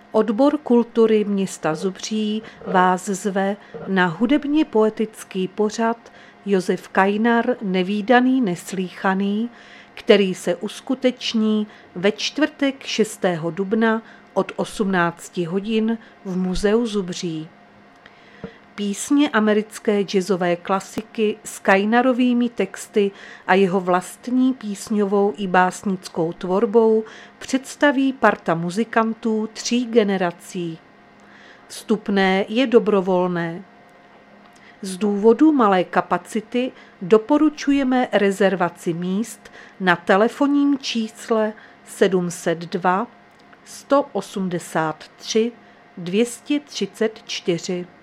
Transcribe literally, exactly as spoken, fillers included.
Odbor kultury města Zubří vás zve na hudebně poetický pořad Josef Kajnar nevídaný, neslýchaný, který se uskuteční ve čtvrtek šestého dubna od osmnácti hodin v Muzeu Zubří. Písně americké jazzové klasiky s Kajnarovými texty a jeho vlastní písňovou i básnickou tvorbou představí parta muzikantů tří generací. Vstupné je dobrovolné. Z důvodu malé kapacity doporučujeme rezervaci míst na telefonním čísle sedm set dva sto osmdesát tři dvě stě třicet čtyři.